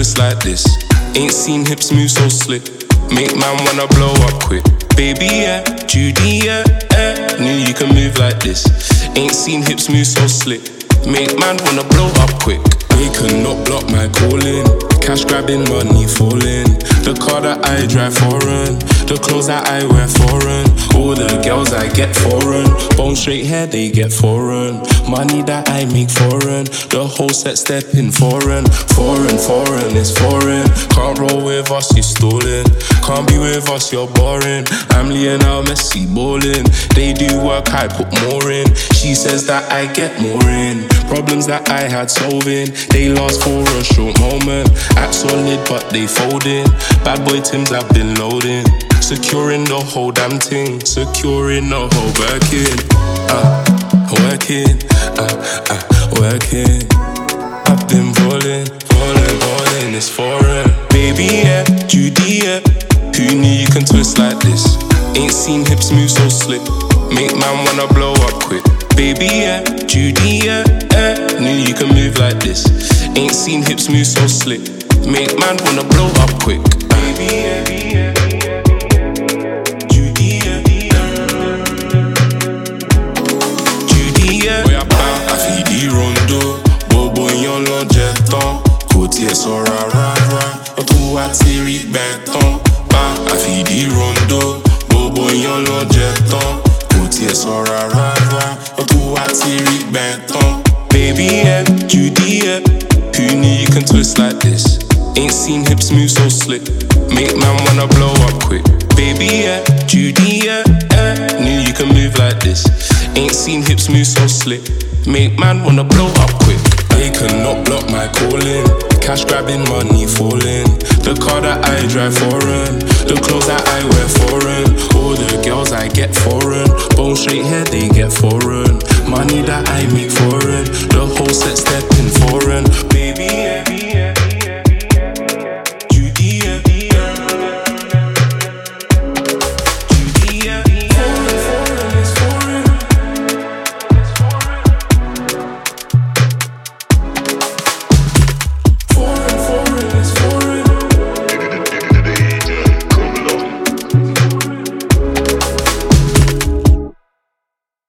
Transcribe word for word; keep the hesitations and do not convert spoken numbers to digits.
twist like this. Ain't seen hips move so slick. Make man wanna blow up quick. Baby, yeah, Judy, yeah, yeah. Knew you can move like this. Ain't seen hips move so slick. Make man wanna blow up quick. They cannot block my calling. Cash grabbing, money falling. The car that I drive foreign. The clothes that I wear foreign. All the girls I get foreign. Bone straight hair, they get foreign. Money that I make foreign. The whole set stepping foreign. Foreign, foreign, it's foreign. Can't roll with us, you stolen. Can't be with us, you're boring. I'm Lionel Messi ballin'. They do work, I put more in. She says that I get more in. Problems that I had solving, they last for a short moment. Act solid but they folding. Bad boy Tims I've been loading. Securing the whole damn thing. Securing the whole working. Uh, working. Uh, uh, working. I've been rolling, rolling, rolling. It's foreign. Baby, yeah, Judy, yeah. Who knew you can twist like this? Ain't seen hips move so slick. Make man wanna blow up quick. Baby, yeah, Judy, yeah, yeah. Knew you can move like this. Ain't seen hips move so slick. Make man wanna blow up quick. Baby, yeah, yeah. Judy, yeah, Judy, yeah. Boy, I feel the rondo. Bobo yon lo jeton. Côté so ra ra ra. Otu atiri beton. Ba, I feel the rondo. Bobo yon lo jeton. Côté so ra ra ra. Otu atiri beton. Baby, yeah, Judy, yeah. Who knew you can twist like this? Ain't seen hips move so slick. Make man wanna blow up quick. Baby, yeah, Judy, yeah, yeah. Knew you can move like this. Ain't seen hips move so slick. Make man wanna blow up quick. They cannot block my calling. Cash grabbing, money falling. The car that I drive foreign. The clothes that I wear foreign. All the girls I get foreign. Bone straight hair, they get foreign. Money that I make foreign. The whole set stepping foreign.